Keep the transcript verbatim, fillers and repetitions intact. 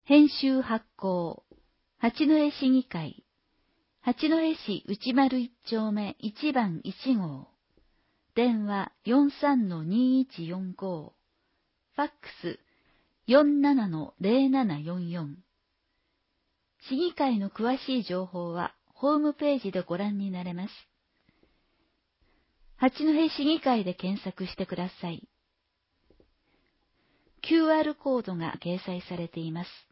編集発行、八戸市議会、八戸市内丸一丁目一番一号、電話 よんさんのにいちよんご、ファックス よんななのぜろななよんよん。市議会の詳しい情報はホームページでご覧になれます。八戸市議会で検索してください。キューアール コードが掲載されています。